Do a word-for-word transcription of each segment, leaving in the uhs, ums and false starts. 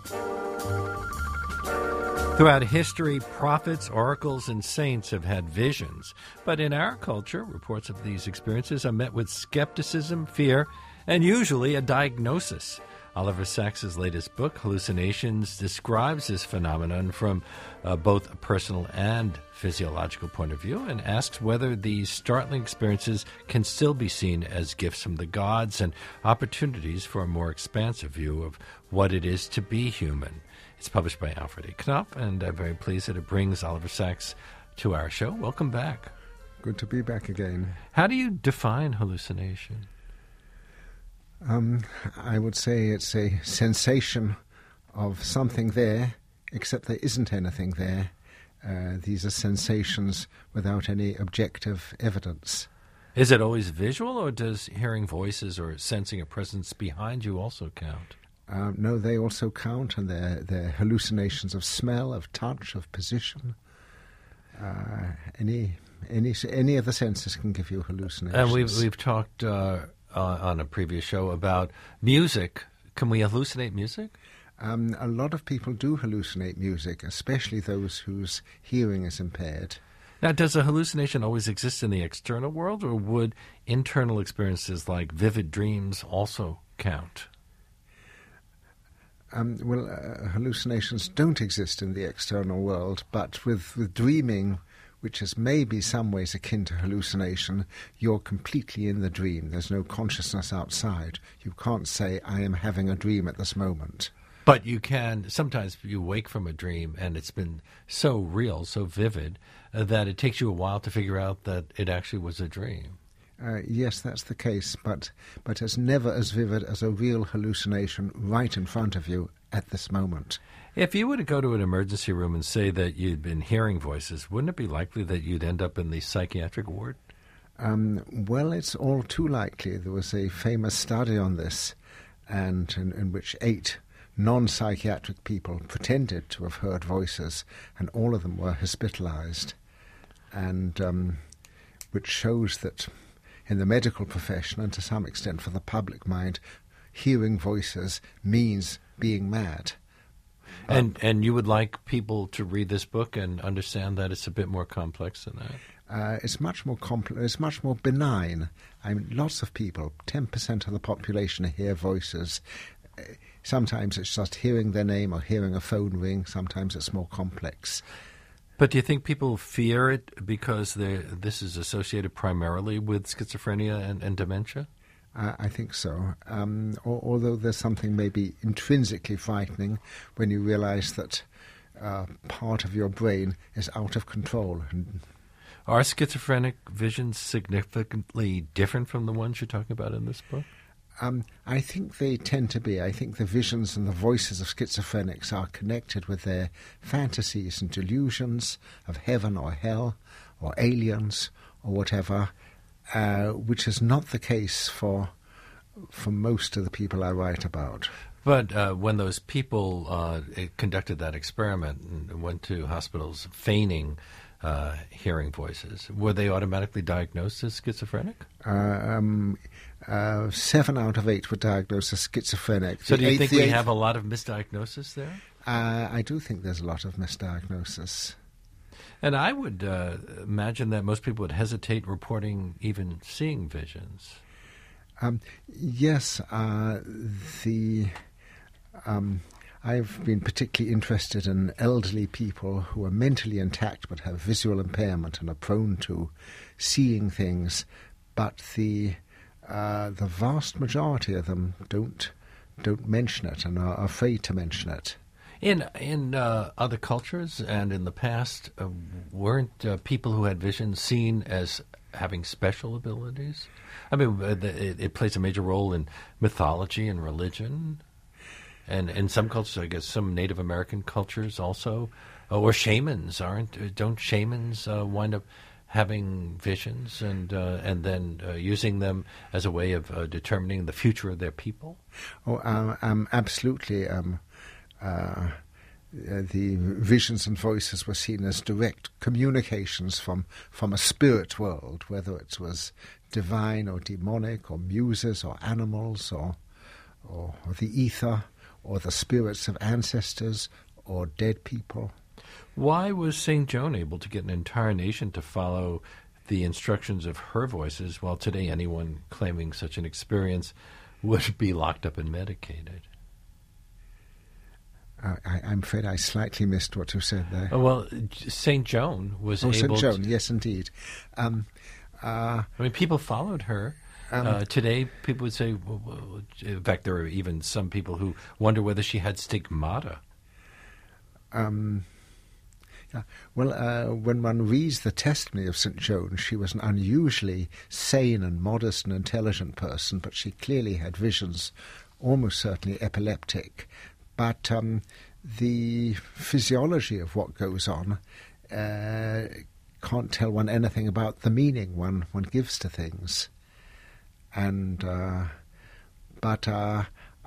Throughout history, prophets, oracles, and saints have had visions. But in our culture, reports of these experiences are met with skepticism, fear, and usually a diagnosis. Oliver Sacks' latest book, Hallucinations, describes this phenomenon from uh, both a personal and physiological point of view and asks whether these startling experiences can still be seen as gifts from the gods and opportunities for a more expansive view of what it is to be human. It's published by Alfred A. Knopf, and I'm very pleased that it brings Oliver Sacks to our show. Welcome back. Good to be back again. How do you define hallucination? Um, I would say it's a sensation of something there, except there isn't anything there. Uh, these are sensations without any objective evidence. Is it always visual, or does hearing voices or sensing a presence behind you also count? Uh, no, they also count, and they're, they're hallucinations of smell, of touch, of position. Uh, any any any of the senses can give you hallucinations. And we've we've talked uh, uh, on a previous show about music. Can we hallucinate music? Um, a lot of people do hallucinate music, especially those whose hearing is impaired. Now, does a hallucination always exist in the external world, or would internal experiences like vivid dreams also count? Um, well, uh, hallucinations don't exist in the external world, but with, with dreaming, which is maybe some ways akin to hallucination, you're completely in the dream. There's no consciousness outside. You can't say, I am having a dream at this moment. But you can, sometimes you wake from a dream and it's been so real, so vivid, uh, that it takes you a while to figure out that it actually was a dream. Uh, yes, that's the case, but but it's never as vivid as a real hallucination right in front of you at this moment. If you were to go to an emergency room and say that you'd been hearing voices, wouldn't it be likely that you'd end up in the psychiatric ward? Um, well, it's all too likely. There was a famous study on this, and in, in which eight non-psychiatric people pretended to have heard voices, and all of them were hospitalized, and um, which shows that in the medical profession, and to some extent for the public mind, hearing voices means being mad. And and you would like people to read this book and understand that it's a bit more complex than that? Uh, it's much more complex. It's much more benign. I mean, lots of people, ten percent of the population, hear voices. Uh, sometimes it's just hearing their name or hearing a phone ring. Sometimes it's more complex. But do you think people fear it because this is associated primarily with schizophrenia and, and dementia? Uh, I think so. Um, or, although there's something maybe intrinsically frightening when you realize that uh, part of your brain is out of control. Are schizophrenic visions significantly different from the ones you're talking about in this book? Um, I think they tend to be. I think the visions and the voices of schizophrenics are connected with their fantasies and delusions of heaven or hell or aliens or whatever, uh, which is not the case for for most of the people I write about. But uh, when those people uh, conducted that experiment and went to hospitals feigning uh, hearing voices, were they automatically diagnosed as schizophrenic? Uh, um, uh, seven out of eight were diagnosed as schizophrenic. So the do you eighth, think the we eighth, have a lot of misdiagnosis there? Uh, I do think there's a lot of misdiagnosis. And I would uh, imagine that most people would hesitate reporting even seeing visions. Um, yes, uh, the um, I've been particularly interested in elderly people who are mentally intact but have visual impairment and are prone to seeing things, but the uh, the vast majority of them don't don't mention it and are afraid to mention it. In in uh, other cultures and in the past, uh, weren't uh, people who had visions seen as having special abilities? I mean, uh, the, it, it plays a major role in mythology and religion. And in some cultures, I guess some Native American cultures also, uh, or shamans, aren't? Don't shamans uh, wind up having visions and uh, and then uh, using them as a way of uh, determining the future of their people? Oh, um, um, absolutely. Um, uh, the visions and voices were seen as direct communications from, from a spirit world, whether it was divine or demonic or muses or animals or or, or the ether or the spirits of ancestors or dead people. Why was Saint Joan able to get an entire nation to follow the instructions of her voices, while today anyone claiming such an experience would be locked up and medicated? Uh, I, I'm afraid I slightly missed what you said there. Oh, well, Saint Joan was oh, able Saint Joan, to... yes, indeed. Um, uh, I mean, people followed her. Um, uh, today, people would say... Well, well, in fact, there are even some people who wonder whether she had stigmata. Um, yeah. Well, uh, when one reads the testimony of Saint Joan, she was an unusually sane and modest and intelligent person, but she clearly had visions, almost certainly epileptic. But um, the physiology of what goes on uh, can't tell one anything about the meaning one, one gives to things. And uh, but uh,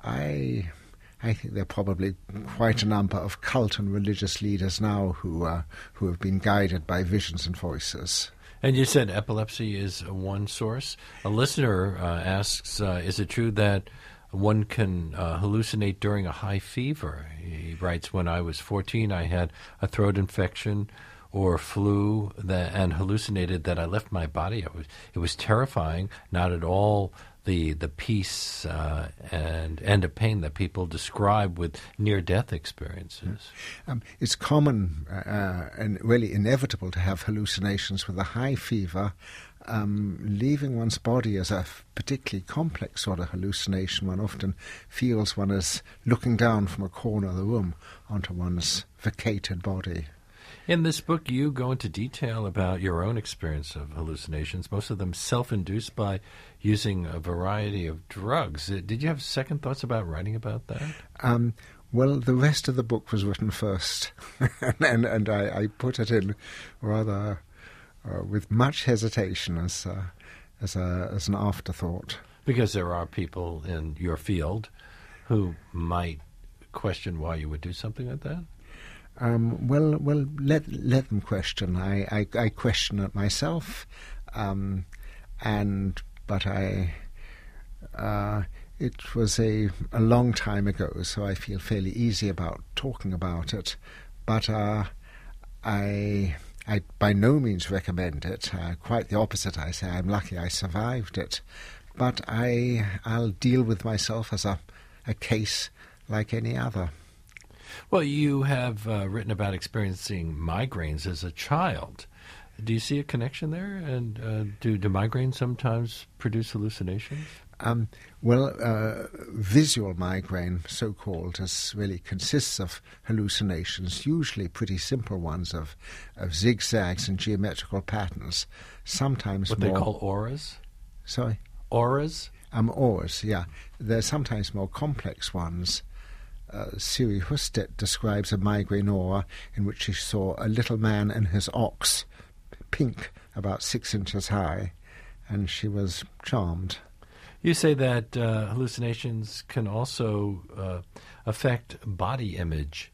I I think there are probably quite a number of cult and religious leaders now who uh, who have been guided by visions and voices. And you said epilepsy is one source. A listener uh, asks, uh, is it true that one can uh, hallucinate during a high fever? He writes, when I was fourteen, I had a throat infection or flu that, and hallucinated that I left my body. I was, it was terrifying, not at all the the peace uh, and end of pain that people describe with near-death experiences. Um, it's common uh, and really inevitable to have hallucinations with a high fever. Um, leaving one's body as a particularly complex sort of hallucination, one often feels one is looking down from a corner of the room onto one's vacated body. In this book, you go into detail about your own experience of hallucinations, most of them self-induced by using a variety of drugs. Did you have second thoughts about writing about that? Um, well, the rest of the book was written first, and, and I, I put it in rather... Uh, with much hesitation as uh, as a as an afterthought. Because there are people in your field who might question why you would do something like that? Um, well, well, let let them question. I, I, I question it myself, um, and but I uh, it was a a long time ago, so I feel fairly easy about talking about it. But uh, I. I by no means recommend it. Uh, quite the opposite, I say. I'm lucky I survived it. But I, I'll deal with myself as a, a case like any other. Well, you have uh, written about experiencing migraines as a child. Do you see a connection there? And uh, do, do migraines sometimes produce hallucinations? Um, well, uh, visual migraine, so-called, is really consists of hallucinations, usually pretty simple ones of, of zigzags and geometrical patterns, sometimes what more... What they call auras? Sorry? Auras? Um, auras, yeah. They're sometimes more complex ones. Uh, Siri Husted describes a migraine aura in which she saw a little man and his ox, pink, about six inches high, and she was charmed. You say that uh, hallucinations can also uh, affect body image.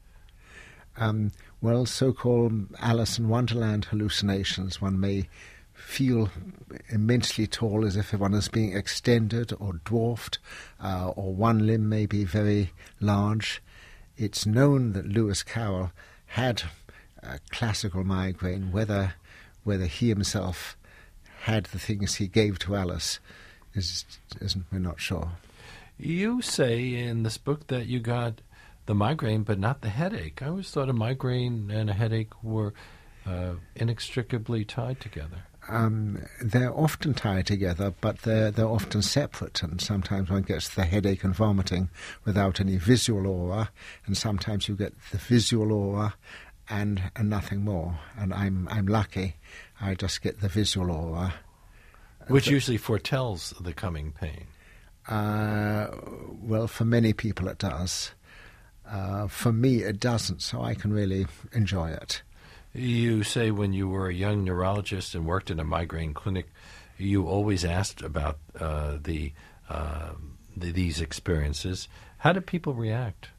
Um, well, so-called Alice in Wonderland hallucinations, one may feel immensely tall as if one is being extended or dwarfed, uh, or one limb may be very large. It's known that Lewis Carroll had a classical migraine. Whether, whether he himself had the things he gave to Alice Is, isn't, we're not sure. You say in this book that you got the migraine but not the headache. I always thought a migraine and a headache were uh, inextricably tied together. Um, they're often tied together, but they're, they're often separate, and sometimes one gets the headache and vomiting without any visual aura, and sometimes you get the visual aura and, and nothing more. And I'm, I'm lucky. I just get the visual aura. Which usually foretells the coming pain. Uh, well, for many people it does. Uh, for me, it doesn't, so I can really enjoy it. You say when you were a young neurologist and worked in a migraine clinic, you always asked about uh, the, uh, the these experiences. How did people react?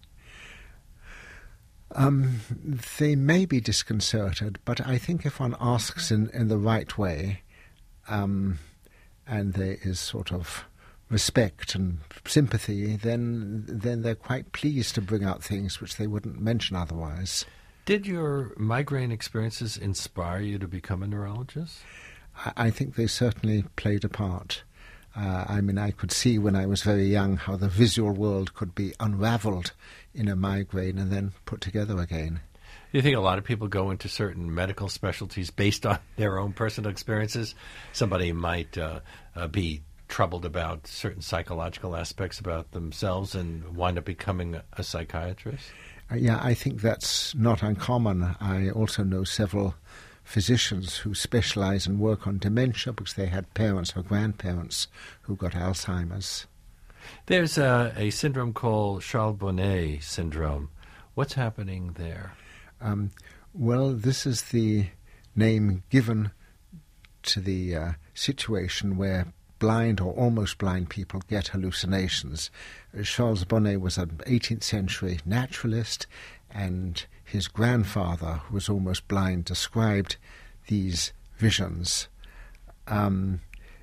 Um, they may be disconcerted, but I think if one asks in, in the right way, um, and there is sort of respect and sympathy, then then they're quite pleased to bring out things which they wouldn't mention otherwise. Did your migraine experiences inspire you to become a neurologist? I, I think they certainly played a part. Uh, I mean, I could see when I was very young how the visual world could be unraveled in a migraine and then put together again. Do you think a lot of people go into certain medical specialties based on their own personal experiences? Somebody might uh, uh, be troubled about certain psychological aspects about themselves and wind up becoming a, a psychiatrist? Uh, yeah, I think that's not uncommon. I also know several physicians who specialize and work on dementia because they had parents or grandparents who got Alzheimer's. There's a, a syndrome called Charles Bonnet syndrome. What's happening there? Um, well, this is the name given to the uh, situation where blind or almost blind people get hallucinations. Uh, Charles Bonnet was an eighteenth century naturalist, and his grandfather, who was almost blind, described these visions. Um,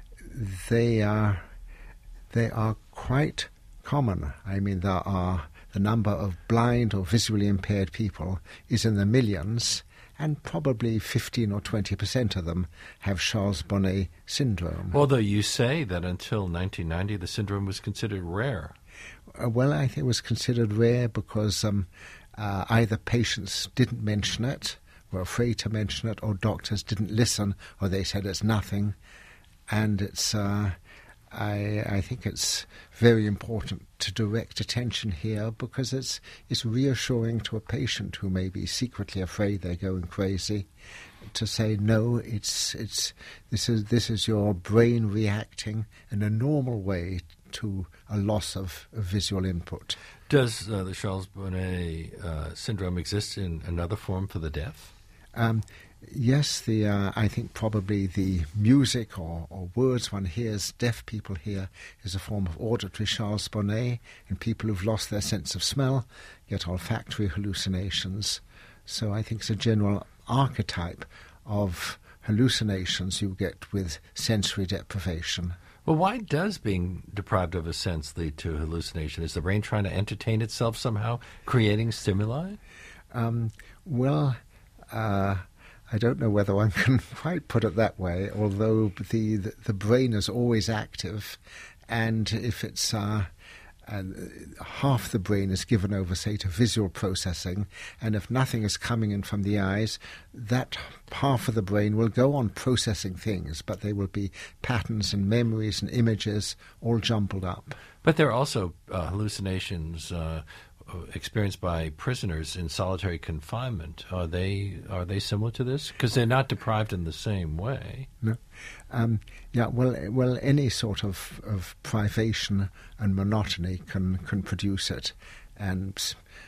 they are they are quite common. I mean, there are the number of blind or visually impaired people is in the millions, and probably fifteen or twenty percent of them have Charles Bonnet syndrome. Although you say that until nineteen ninety the syndrome was considered rare. Uh, well, I think it was considered rare because um, uh, either patients didn't mention it, were afraid to mention it, or doctors didn't listen, or they said it's nothing. And it's... Uh, I, I think it's very important to direct attention here because it's it's reassuring to a patient who may be secretly afraid they're going crazy to say no, it's it's this is this is your brain reacting in a normal way to a loss of, of visual input. Does uh, the Charles Bonnet uh, syndrome exist in another form for the deaf? Um, Yes, the uh, I think probably the music or, or words one hears, deaf people hear, is a form of auditory Charles Bonnet, and people who've lost their sense of smell get olfactory hallucinations. So I think it's a general archetype of hallucinations you get with sensory deprivation. Well, why does being deprived of a sense lead to hallucination? Is the brain trying to entertain itself somehow, creating stimuli? Um, well... Uh, I don't know whether one can quite put it that way, although the the, the brain is always active, and if it's uh, uh, half the brain is given over, say, to visual processing, and if nothing is coming in from the eyes, that half of the brain will go on processing things, but they will be patterns and memories and images all jumbled up. But there are also uh, hallucinations uh, experienced by prisoners in solitary confinement. Are they are they similar to this? Because they're not deprived in the same way. No, um, yeah. Well, well, any sort of, of privation and monotony can can produce it, and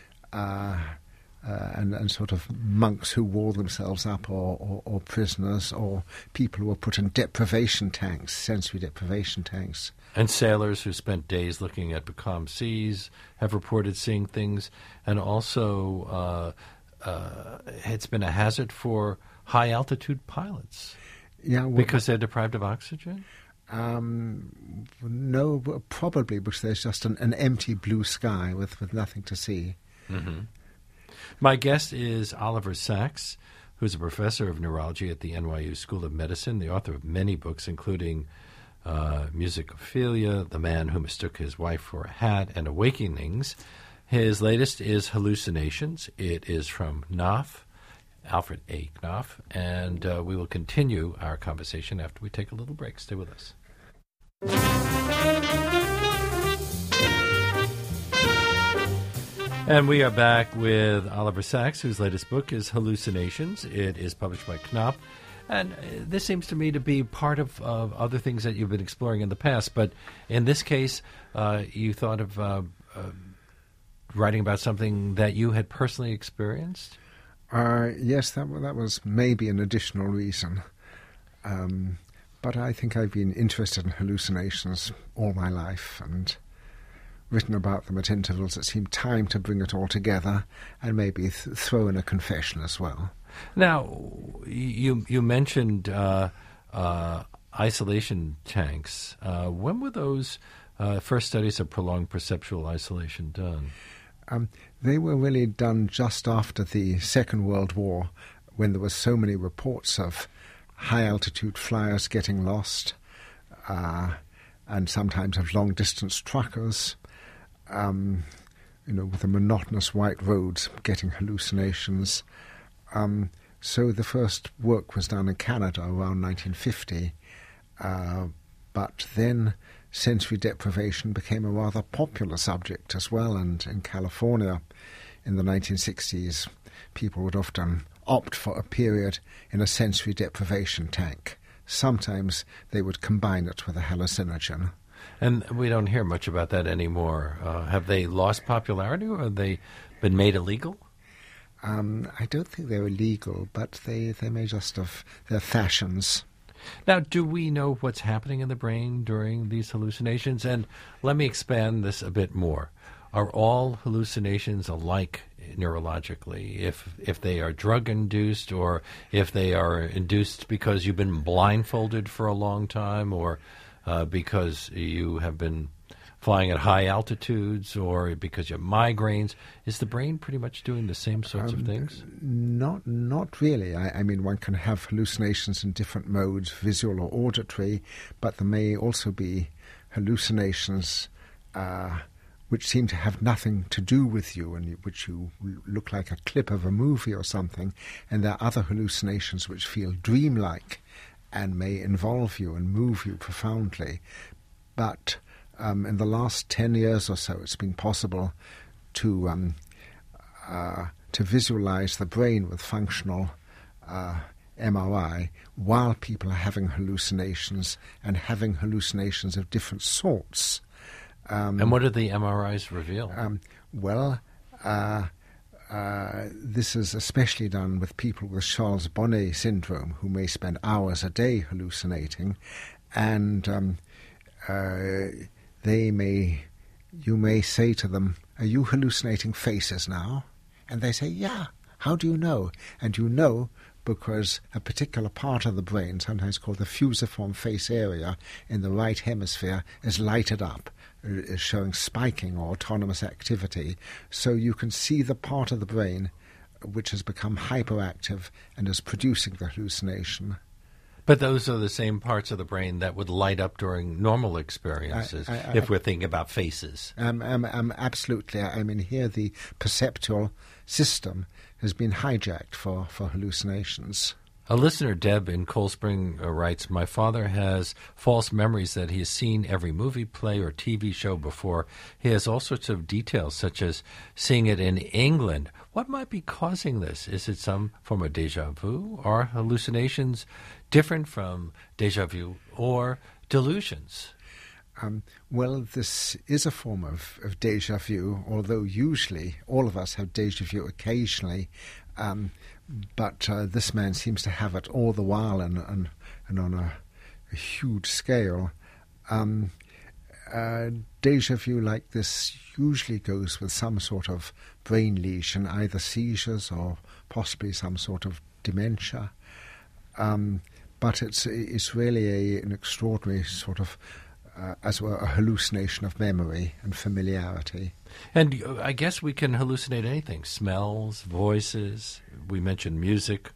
uh, uh, and and sort of monks who wall themselves up, or, or, or prisoners, or people who are put in deprivation tanks, sensory deprivation tanks. And sailors who spent days looking at becalmed seas have reported seeing things. And also, uh, uh, it's been a hazard for high-altitude pilots. Yeah, well, because they're deprived of oxygen? Um, no, probably because there's just an, an empty blue sky with, with nothing to see. Mm-hmm. My guest is Oliver Sacks, who's a professor of neurology at the N Y U School of Medicine, the author of many books, including Uh, Musicophilia, The Man Who Mistook His Wife for a Hat, and Awakenings. His latest is Hallucinations. It is from Knopf, Alfred A. Knopf, and uh, we will continue our conversation after we take a little break. Stay with us. And we are back with Oliver Sacks, whose latest book is Hallucinations. It is published by Knopf. And this seems to me to be part of uh, other things that you've been exploring in the past. But in this case, uh, you thought of uh, uh, writing about something that you had personally experienced? Uh, yes, that, that was maybe an additional reason. Um, but I think I've been interested in hallucinations all my life and written about them at intervals. It seemed time to bring it all together and maybe th- throw in a confession as well. Now, you you mentioned uh, uh, isolation tanks. Uh, when were those uh, first studies of prolonged perceptual isolation done? Um, they were really done just after the Second World War, when there were so many reports of high-altitude flyers getting lost, uh, and sometimes of long-distance truckers, um, you know, with the monotonous white roads getting hallucinations. Um, so the first work was done in Canada around nineteen fifty, uh, but then sensory deprivation became a rather popular subject as well, and in California in the nineteen sixties people would often opt for a period in a sensory deprivation tank. Sometimes they would combine it with a hallucinogen. And we don't hear much about that anymore. Uh, have they lost popularity, or have they been made illegal? Um, I don't think they're illegal, but they, they may just have their fashions. Now, do we know what's happening in the brain during these hallucinations? And let me expand this a bit more. Are all hallucinations alike neurologically? If if they are drug-induced, or if they are induced because you've been blindfolded for a long time, or uh, because you have been flying at high altitudes, or because you have migraines, is the brain pretty much doing the same sorts um, of things? Not not really. I, I mean, one can have hallucinations in different modes, visual or auditory, but there may also be hallucinations uh, which seem to have nothing to do with you, and which you look like a clip of a movie or something, and there are other hallucinations which feel dreamlike and may involve you and move you profoundly. But um, in the last ten years or so, it's been possible to um, uh, to visualize the brain with functional uh, M R I while people are having hallucinations, and having hallucinations of different sorts. Um, and what do the M R Is reveal? Um, well, uh, uh, this is especially done with people with Charles Bonnet syndrome, who may spend hours a day hallucinating, and um, uh, they may, you may say to them, "Are you hallucinating faces now?" And they say, "Yeah." How do you know? And you know because a particular part of the brain, sometimes called the fusiform face area in the right hemisphere, is lighted up, is showing spiking or autonomous activity. So you can see the part of the brain which has become hyperactive and is producing the hallucination. But those are the same parts of the brain that would light up during normal experiences, I, I, I, if we're thinking about faces. Um, um, um, absolutely. I mean, here the perceptual system has been hijacked for, for hallucinations. A listener, Deb in Cold Spring, uh, writes, "My father has false memories that he has seen every movie, play, or T V show before. He has all sorts of details, such as seeing it in England. What might be causing this? Is it some form of déjà vu? Are hallucinations different from déjà vu or delusions?" Um, well, this is a form of, of déjà vu, although usually all of us have déjà vu occasionally. Um, but uh, this man seems to have it all the while, and, and, and on a, a huge scale. Um, uh, déjà vu like this usually goes with some sort of brain lesion, either seizures or possibly some sort of dementia. Um, but it's it's really a, an extraordinary sort of Uh, as well, a hallucination of memory and familiarity. And uh, I guess we can hallucinate anything. Smells, voices, we mentioned music.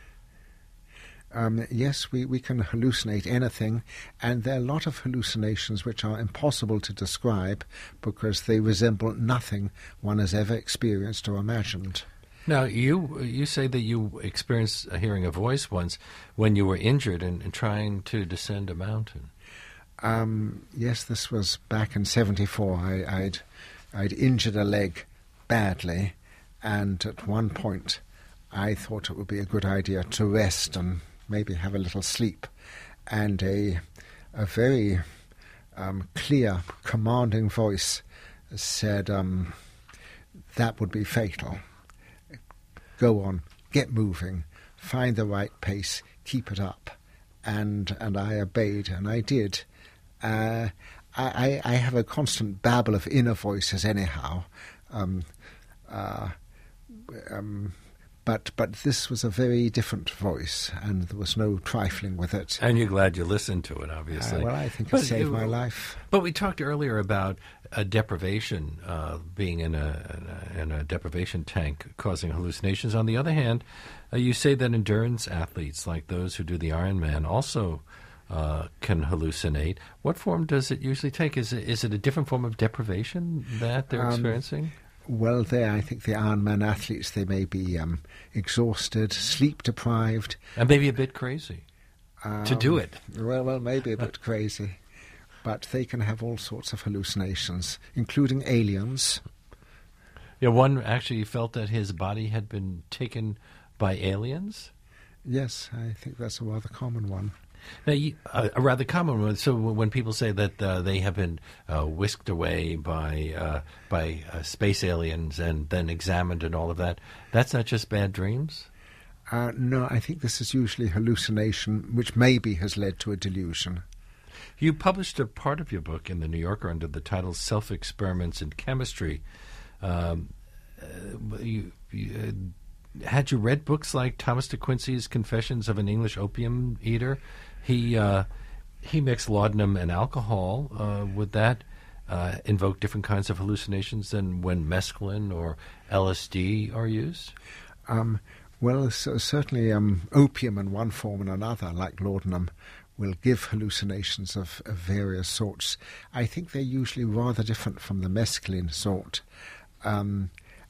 Um, yes, we, we can hallucinate anything, and there are a lot of hallucinations which are impossible to describe because they resemble nothing one has ever experienced or imagined. Now, you you say that you experienced hearing a voice once when you were injured and, and trying to descend a mountain. Um, yes, this was back in seventy-four. I, I'd, I'd injured a leg badly, and at one point I thought it would be a good idea to rest and maybe have a little sleep. And a, a very um, clear, commanding voice said, um, "That would be fatal. Go on, get moving, find the right pace, keep it up." And, and I obeyed, and I did. Uh, I, I have a constant babble of inner voices anyhow, um, uh, um, But but this was a very different voice, and there was no trifling with it. And you're glad you listened to it, obviously. Uh, well, I think it but saved it, my life. But we talked earlier about a deprivation, uh, being in a, in a in a deprivation tank, causing hallucinations. On the other hand, uh, you say that endurance athletes, like those who do the Ironman, also uh, can hallucinate. What form does it usually take? Is it, is it a different form of deprivation that they're Um, experiencing? Well, there, I think the Ironman athletes, they may be um, exhausted, sleep-deprived. And maybe a bit crazy Um, to do it. Well, well, maybe a bit crazy. But they can have all sorts of hallucinations, including aliens. Yeah, one actually felt that his body had been taken by aliens. Yes, I think that's a rather common one. Now, you, uh, a rather common one. So when people say that uh, they have been uh, whisked away by uh, by uh, space aliens and then examined and all of that, that's not just bad dreams? Uh, no, I think this is usually hallucination, which maybe has led to a delusion. You published a part of your book in the New Yorker under the title Self-Experiments in Chemistry. Um, uh, you, you, uh, had you read books like Thomas de Quincey's Confessions of an English Opium Eater? He uh, he mixed laudanum and alcohol. Uh, would that uh, invoke different kinds of hallucinations than when mescaline or L S D are used? Um, well, so certainly um, opium in one form and another, like laudanum, will give hallucinations of, of various sorts. I think they're usually rather different from the mescaline sort. Um,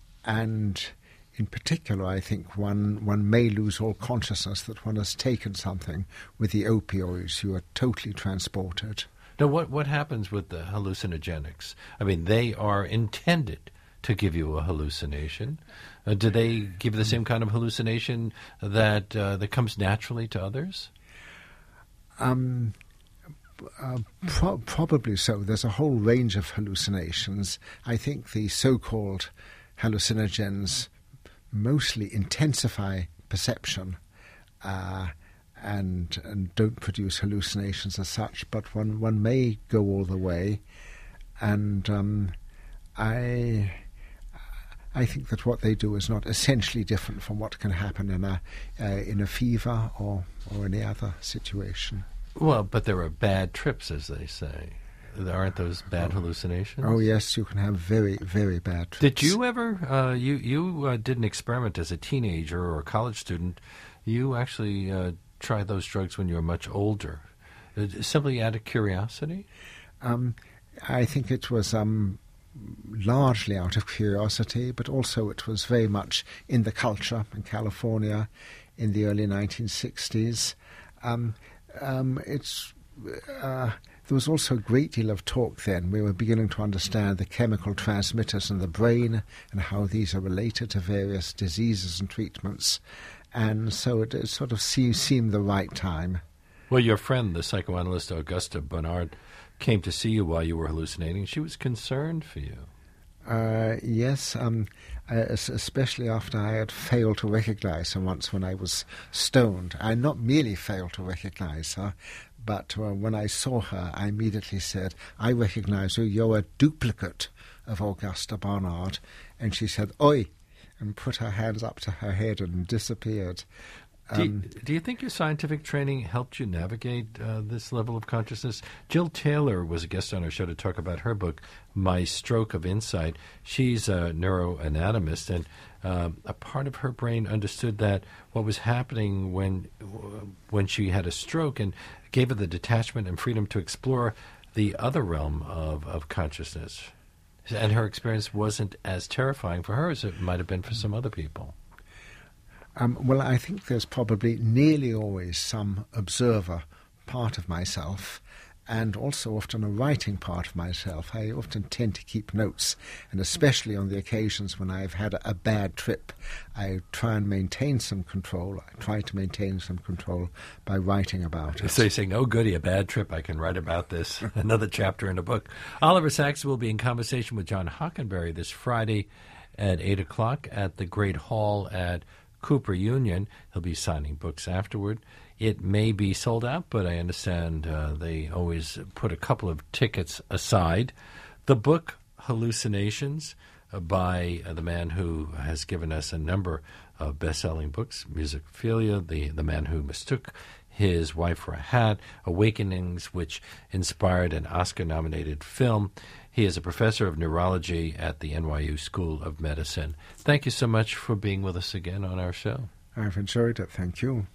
and in particular, I think one, one may lose all consciousness that one has taken something. With the opioids, you are totally transported. Now, what, what happens with the hallucinogenics? I mean, they are intended to give you a hallucination. Uh, do they give the same kind of hallucination that uh, that comes naturally to others? Um, uh, pro- probably so. There's a whole range of hallucinations. I think the so-called hallucinogens mostly intensify perception uh, and and don't produce hallucinations as such, but one, one may go all the way. And um, I I think that what they do is not essentially different from what can happen in a uh, in a fever or, or any other situation. Well, but there are bad trips, as they say. Aren't those bad oh. hallucinations? Oh, yes, you can have very, very bad trips. Did you ever, uh, you, you uh, did an experiment as a teenager or a college student. You actually uh, tried those drugs when you were much older, uh, simply out of curiosity? Um, I think it was um, largely out of curiosity, but also it was very much in the culture in California in the early nineteen sixties. Um, um, it's... Uh, There was also a great deal of talk then. We were beginning to understand the chemical transmitters in the brain and how these are related to various diseases and treatments. And so it, it sort of seemed, seemed the right time. Well, your friend, the psychoanalyst Augusta Bernard, came to see you while you were hallucinating. She was concerned for you. Uh, yes, um, uh, especially after I had failed to recognize her once when I was stoned. I not merely failed to recognize her, but uh, when I saw her, I immediately said, "I recognize you, you're a duplicate of Augusta Barnard." And she said, "Oi," and put her hands up to her head and disappeared. Do you, Um, do you think your scientific training helped you navigate uh, this level of consciousness? Jill Taylor was a guest on our show to talk about her book, My Stroke of Insight. She's a neuroanatomist, and uh, a part of her brain understood that what was happening when when she had a stroke and gave her the detachment and freedom to explore the other realm of, of consciousness. And her experience wasn't as terrifying for her as it might have been for some other people. Um, well, I think there's probably nearly always some observer part of myself and also often a writing part of myself. I often tend to keep notes, and especially on the occasions when I've had a, a bad trip, I try and maintain some control. I try to maintain some control by writing about it. So you're saying, oh, goody, a bad trip. I can write about this. Another chapter in a book. Oliver Sacks will be in conversation with John Hockenberry this Friday at eight o'clock at the Great Hall at Cooper Union. He'll be signing books afterward. It may be sold out, but I understand uh, they always put a couple of tickets aside. The book, Hallucinations, by uh, the man who has given us a number of best-selling books, Musicophilia, the, the Man Who Mistook His Wife for a Hat, Awakenings, which inspired an Oscar-nominated film. He is a professor of neurology at the N Y U School of Medicine. Thank you so much for being with us again on our show. I've enjoyed it. Thank you.